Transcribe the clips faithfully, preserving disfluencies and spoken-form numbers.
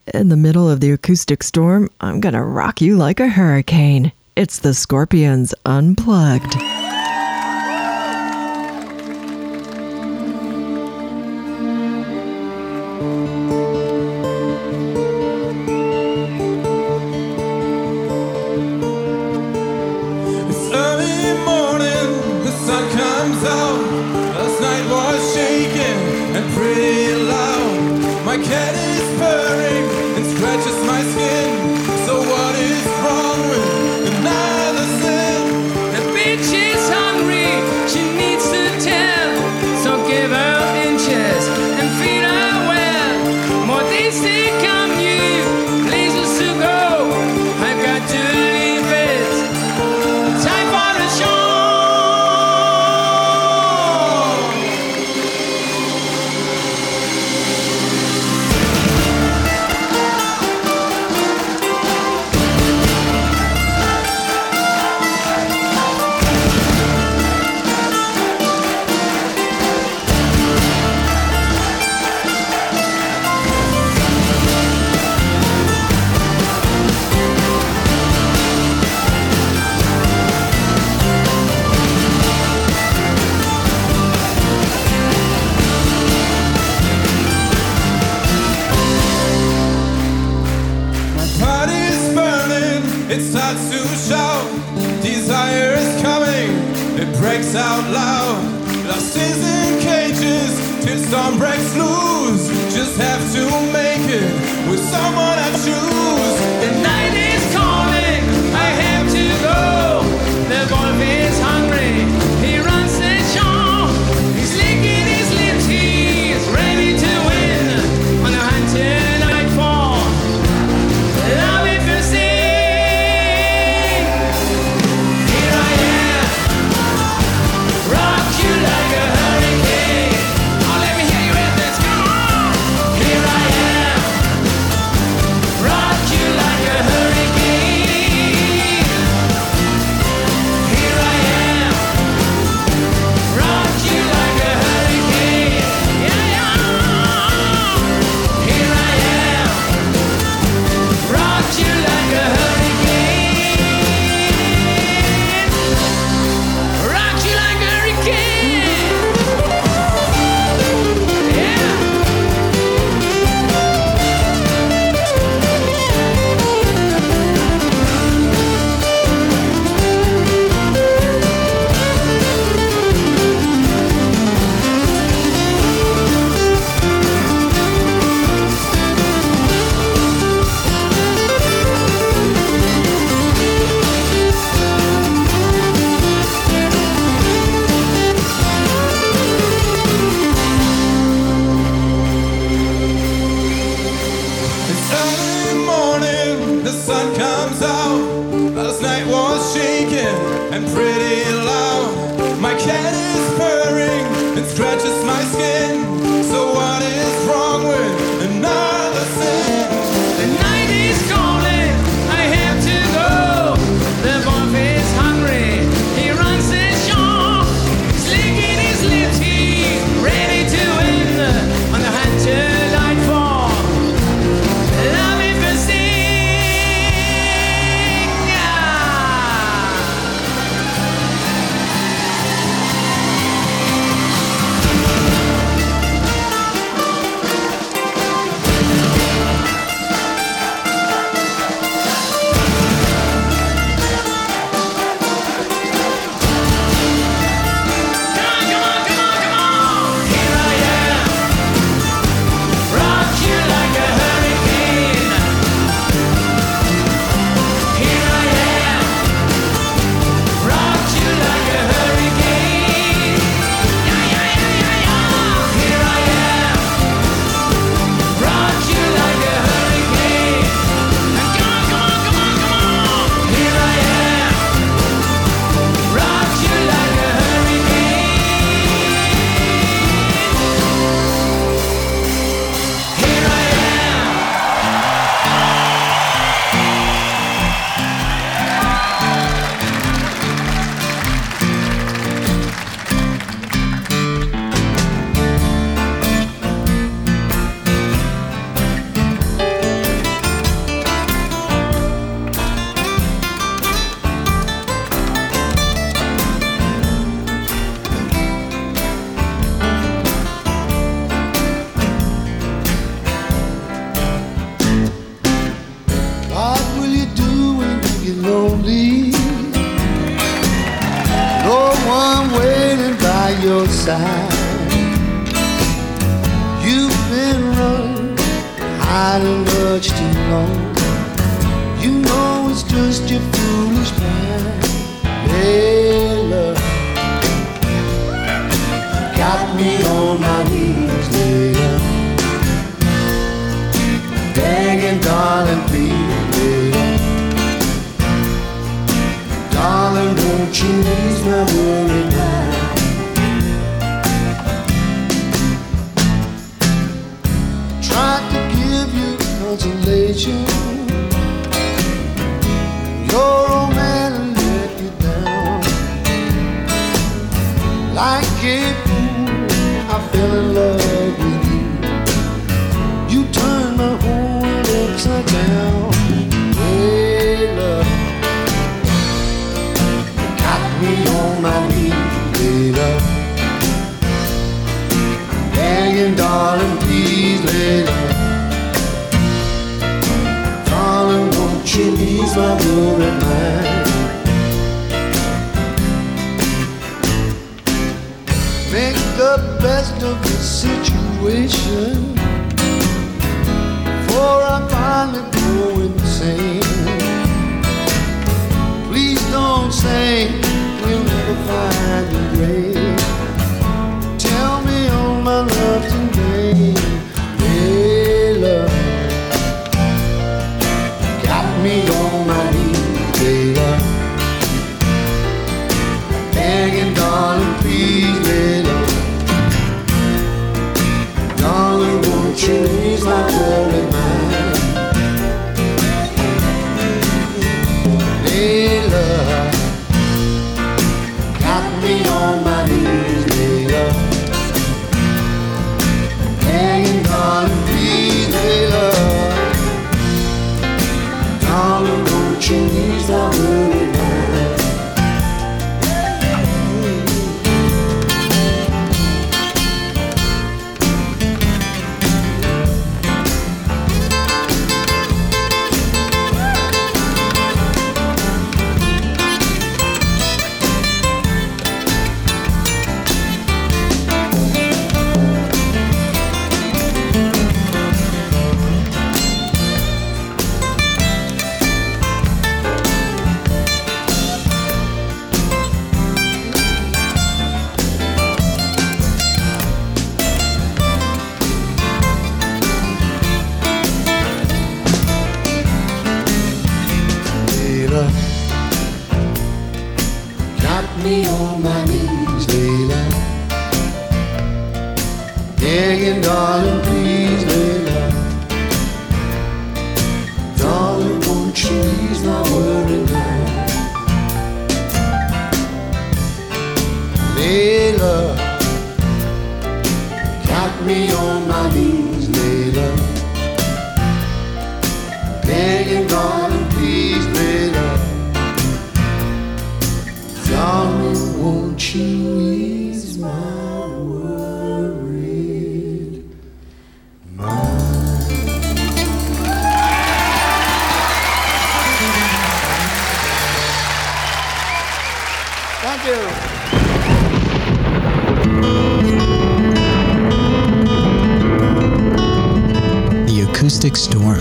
In the middle of the acoustic storm, I'm gonna rock you like a hurricane. It's the Scorpions Unplugged. It's early morning, the sun comes out. Last night was shaking and pretty loud. My cat is purring and scratches my skin. So what is wrong with another sin? The bitch is hungry, she needs to tell. So give her inches and feed her well. More days to come, you places to go. I've got to leave it. Time for the show. It starts to shout, desire is coming, it breaks out loud. Lost is in cages, till storm breaks loose. Just have to make it with someone I choose. The night is calling, I have to go. The wolf is hungry, he runs the show. He's licking his lips, he's ready to win. On a hunt till nightfall, love it for sin. Love it for sin. side. You've been running, hiding much too long. You know it's just your foolish pride. Hey, love, got me on my knees, love, begging, darling, please, love. Darling, won't you ease my worry mind? Tried to give you consolation. Your old man let you down. Like a fool, I fell in love with you. You turned my whole world upside down. Hey, love, got me on my knees, hey, love, begging, darling, please, hey, love. Darling, won't you ease my worried mind? Make the best of the situation, for I finally go insane. Please don't say you'll never find the grave. Tell me all my love's in vain. Hey, love, got me on my knees, hey, love, begging, darling, please, hey, love. Darling, won't you ease my worried mind? Hey, love, got me on my knees, hey, love, begging, darling, please, hey, love. Darling, won't you ease my worried mind? Got me on my knees, Layla, begging, darling, please, Layla. Darling, won't you ease my worried mind? Layla, got me on my knees, Layla, begging, darling, please, Layla. Darling, won't you ease my worried mind? Thank you. The Acoustic Storm.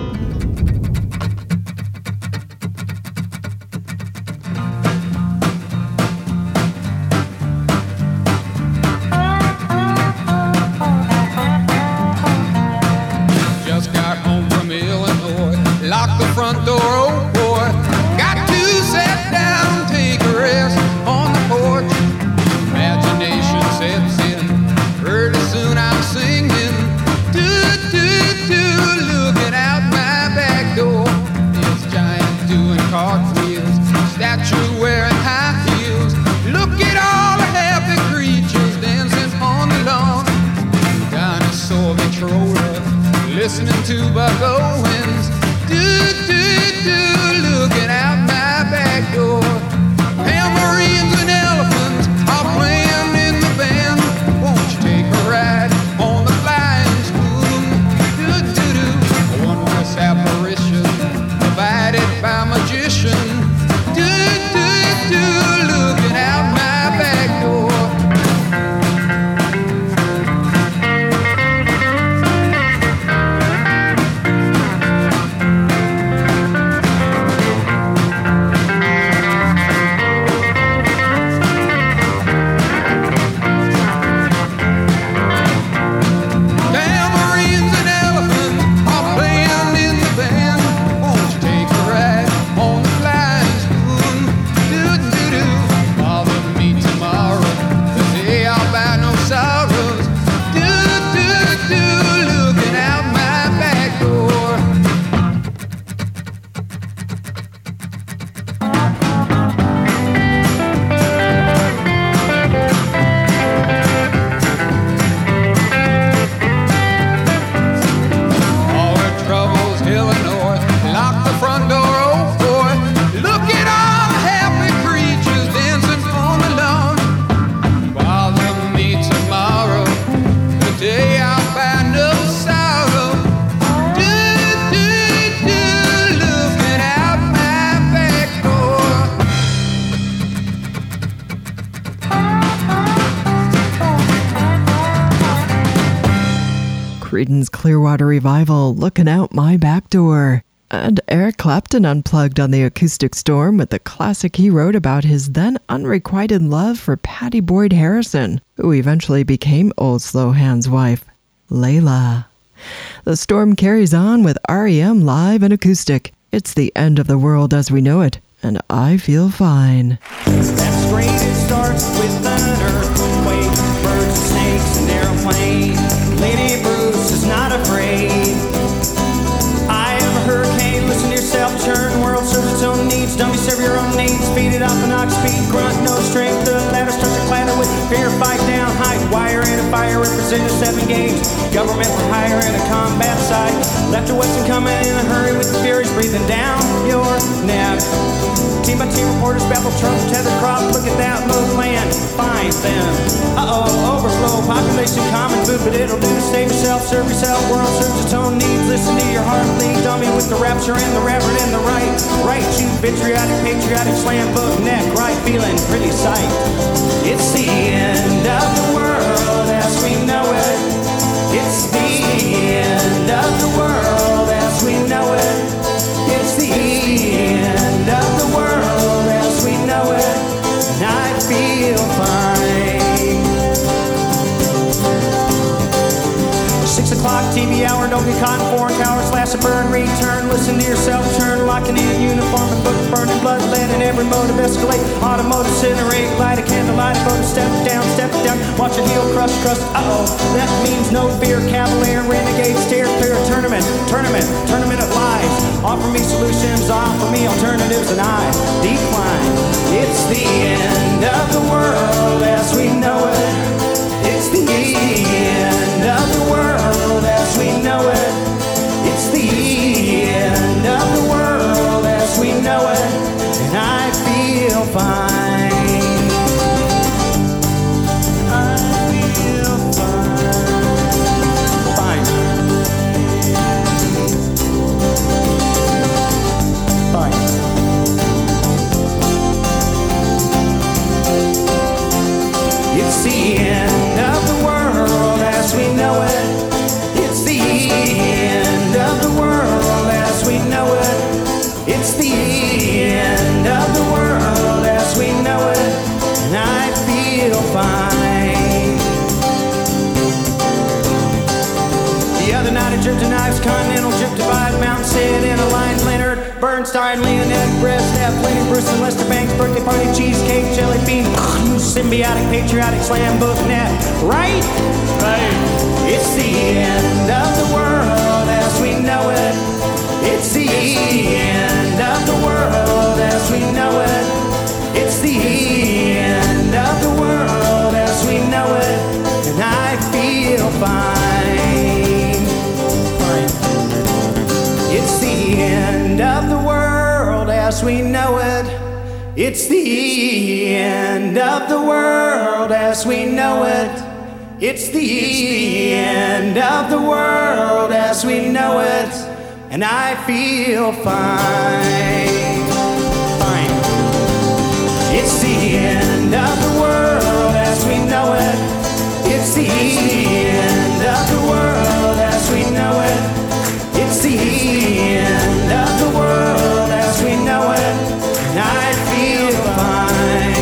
Lock the front door, oh boy. Got to sit down, take a rest on the porch. Imagination sets in. Pretty soon I'm singing. Do, do, do, looking out my back door. It's giant doing cartwheels. Statue wearing high heels. Look at all the happy creatures dancing on the lawn. Dinosaur controller, listening to Buck Owens. Do, do, do, looking out my back door. Tambourines and elephants are playing in the band. Won't you take a ride on the flying spoon? Do, do, do, a wondrous apparition provided by magician. Do, do, do, looking out my back door. Creedence Clearwater Revival, Looking Out My Back Door. And Eric Clapton unplugged on the Acoustic Storm with the classic he wrote about his then unrequited love for Pattie Boyd Harrison, who eventually became Old Slow Hand's wife, Layla. The Storm carries on with R E M live and acoustic. It's the end of the world as we know it, and I feel fine. That's great, it starts with an earthquake, birds and snakes and airplane. Lady Bruce is not afraid. I am a hurricane, listen to yourself, churn, world serves its own needs. Dummy, serve your own needs, speed it up and knock speed, grunt, no strength. The ladder starts to clatter with fear, fight down, height, wire and a fire, representing seven games. Government for hire and a combat site. Left or western coming in a hurry with the furies breathing down your neck. Team by team reporters babble, Trump, tether crop, look at that low land, find them. Uh-oh, overflow, population, common food, but it'll do. Save yourself, serve yourself, world serves its own needs. Listen to your heart bleed, dummy with the rapture and the reverend and the right. Right, you vitriolic, patriotic, slam book, neck, right, feeling pretty sight. It's the end of the world as we know it. It's the end of the world as we know it. It's the end of the world as we know it, and I feel fine. Six o'clock T V hour, don't get caught in foreign cower, slash a burn, return, listen to yourself, turn, locking in uniform and book, burning blood, lead in every motive, escalate, automotive, incinerate, light a candle, light a boat, step down, step down, watch your heel crush, crust, uh-oh, that means no fear, cavalier, renegade, steer clear, tournament, tournament, tournament of lies, offer me solutions, offer me alternatives, and I decline. It's the end of the world as we know it. It's the end of the world as we know it. It's the end of the world as we know it, and I feel fine. I feel fine. Fine. Fine. It's the end of the world as we know it. It's the end of the world as we know it. It's the end of the world as we know it, and I feel fine. The other night I dripped to knives, continental drip divide, Mount Sid in a line, Leonard Bernstein, Leonette, Brest, F, Lenny, Bruce, and Lester Banks, birthday party, cheesecake, jelly bean, symbiotic, patriotic, slam book, net, right? Right. It's the end of the world as we know it. It's the end of the world as we know it. It's the end of the world as we know it, and I feel fine. Fine. It's the end of the world as we know it. It's the end of the world as we know it. It's the end of the world as we know it, and I feel fine. Fine. It's the end of the world as we know it. It's the end of the world as we know it. It's the end of the world as we know it, and I feel fine.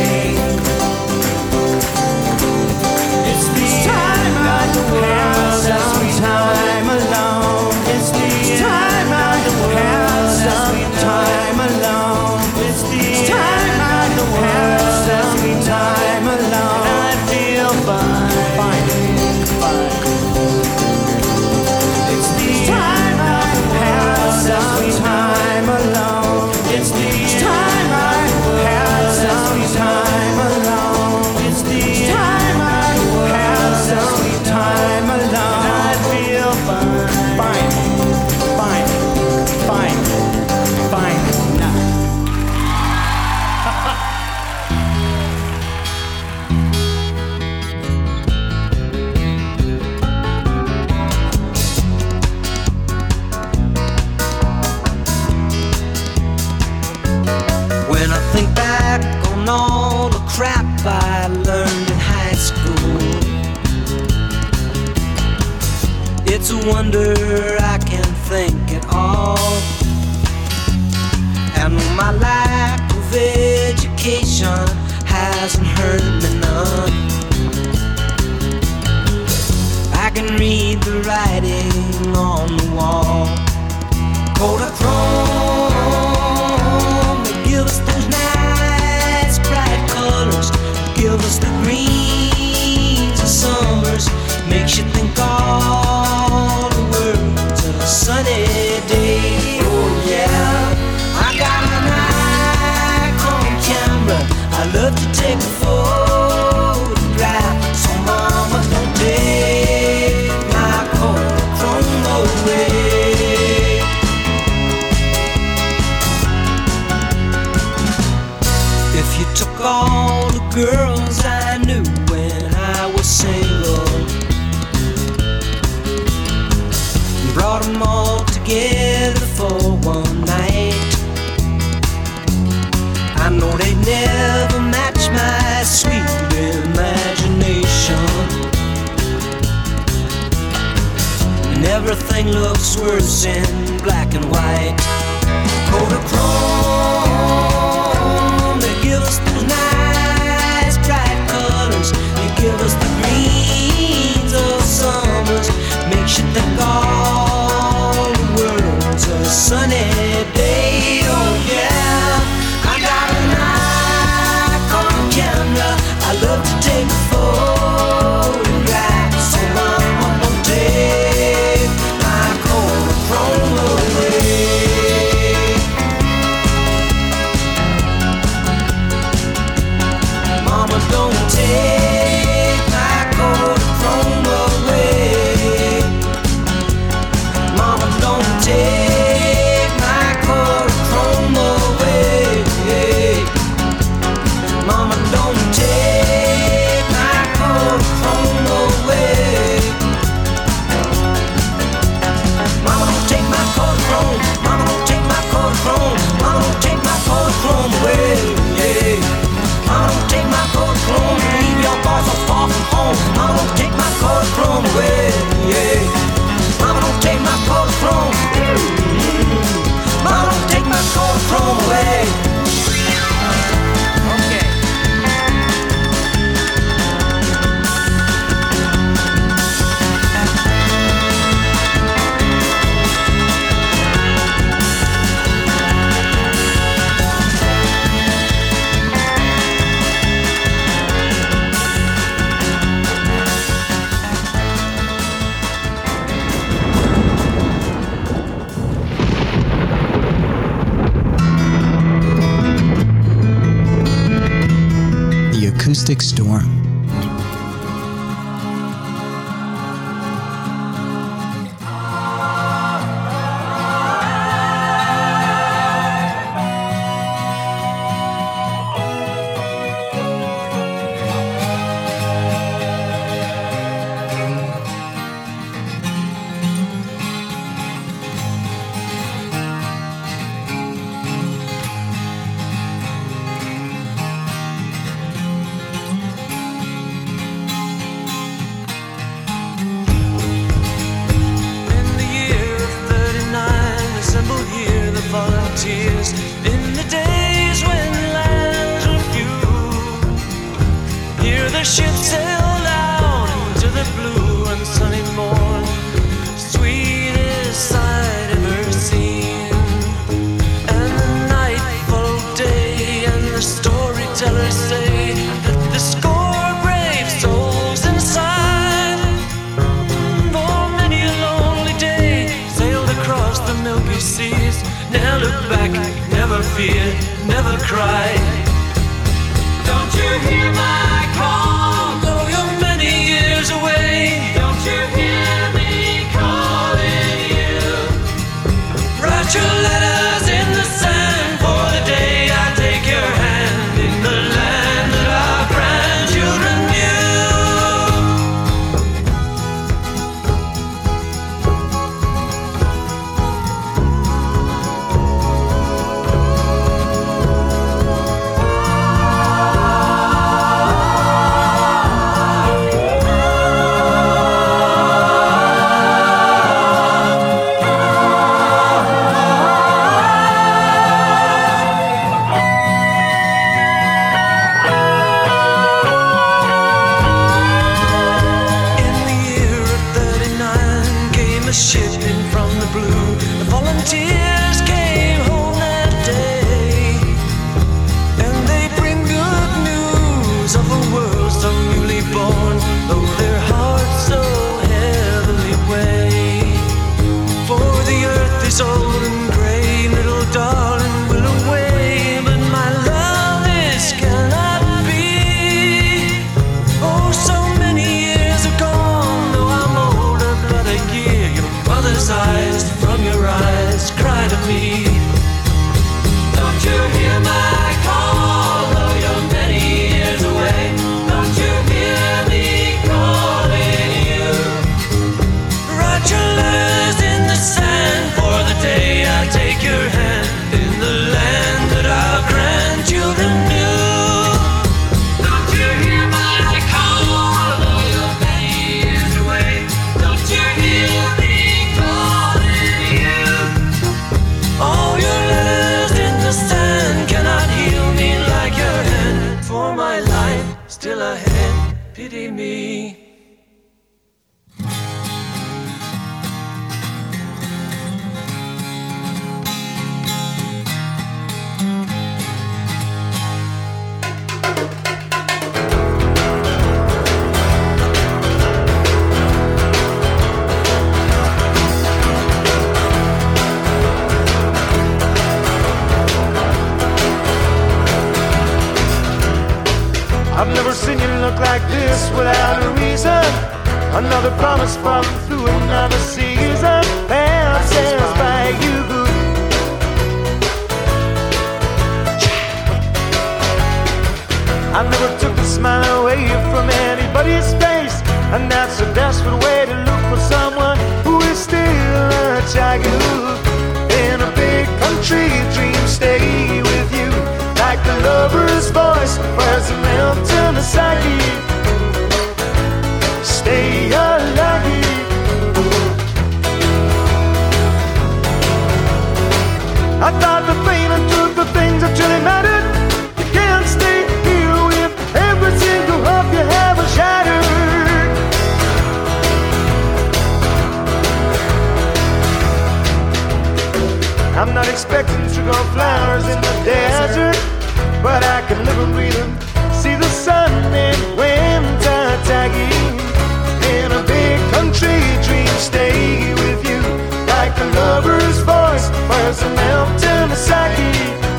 It's the time I have some time alone. It's the time I have some time alone. wonder I can think at all. And my lack of education hasn't hurt me none. I can read the writing on the wall. Kodachrome, they give us those nice bright colors, give us the greens of summers, makes you think all the world's a sunny day. Oh yeah, I got an Nikon camera, I love to take a photograph. So mama, don't take my Kodachrome away. If you took all the girls I knew when I was single, brought them all together for one night, I know they'd never match my sweet imagination. And everything looks worse in black and white. Kodachrome, they give us those nice bright colors, they give us the greens of summers, makes you think all the world's a sunny day. Oh yeah, I got an Nikon camera, I love to take a photograph. So mama, don't take my Kodachrome away. Mama, don't take my Kodachrome away. Mama, don't take my Kodachrome away. Mama, don't take my Kodachrome away. Mama, don't take my Kodachrome. Mama, don't take my Kodachrome. Mama, don't take my Kodachrome away. Mama, don't take my Kodachrome. Leave your boy so far from home. Mama, don't take my Kodachrome away. Mama, don't take my Kodachrome. Mama, don't take my Kodachrome away. Okay. The Acoustic Storm. In the year of thirty-nine, assembled here the volunteers. In the days when lands were few, here the ship sailed out into the blue and sunny morn, sweetest sight ever seen. And the night followed day, and the storytellers say that the score brave souls inside, for many a lonely day, sailed across the milky seas. Never looked back, never feared, never cried. Don't you hear my call? Though you're many years away, don't you hear me calling you? Write your letters in the sand for the day I take your hand in the land that our grandchildren knew. is old and gray, little darling will away, but my love, this cannot be. Oh, so many years are gone, though I'm older but a year. Your mother's eyes, from your eyes, cry to me. Don't you hear my call, though you're many years away? Don't you hear me calling you? Write your letters in the sand for the day I take your hand in the land that our grandchildren knew. Don't you hear my call, though you're many years away? Don't you hear me calling you? All your letters in the sand cannot heal me like your hand. For my life still ahead, pity me. I've never seen you look like this without a reason. Another promise falling through another season. Passes by you. I never took a smile away from anybody's face, and that's a desperate way to look for someone who is still a child. In a big country, dreams stay with you, like the lover's voice wears a melt in the psyche. Stay alive. I thought the pain and truth of things that truly mattered. You can't stay here with every single hope you have a shattered. I'm not expecting sugar flowers in the desert, but I can live and breathe and see the sun in winter tagging. In a big country, dreams stay with you, like the lover's voice wears a melt in the psyche.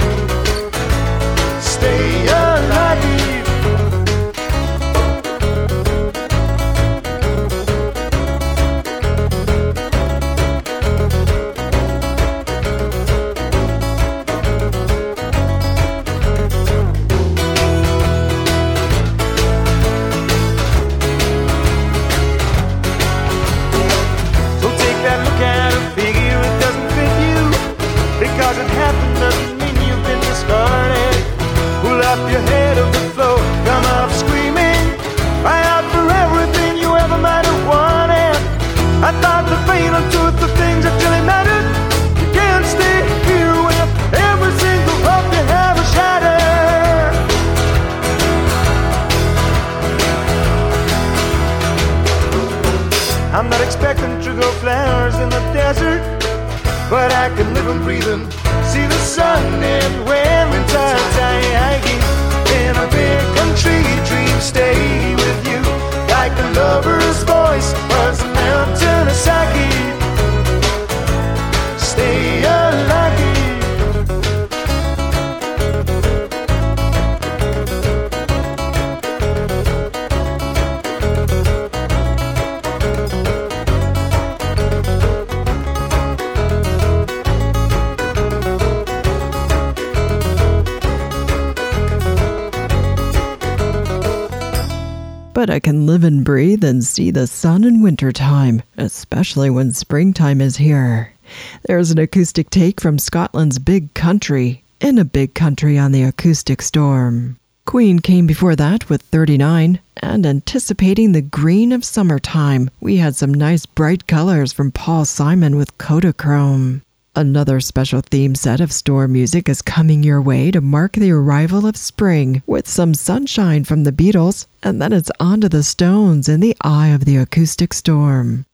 Stay alive. Because it happened doesn't mean you've been discarded. Pull up your head off the floor, come up screaming, cry out for everything you ever might have wanted. I thought the pain and truth of things that really mattered. You can't stay here with every single hope you have a shattered. I'm not expecting to go flowers in the desert, but I can live and breathe and see the sun in winter tagging. In a big country, dreams stay with you, like the lover's voice was a mountain of psyche. Stay alive. But I can live and breathe and see the sun in wintertime, especially when springtime is here. There's an acoustic take from Scotland's Big Country, in a Big Country on the Acoustic Storm. Queen came before that with thirty-nine, and anticipating the green of summertime, we had some nice bright colors from Paul Simon with Kodachrome. Another special theme set of storm music is coming your way to mark the arrival of spring, with some sunshine from the Beatles, and then it's on to the Stones in the Eye of the Acoustic Storm.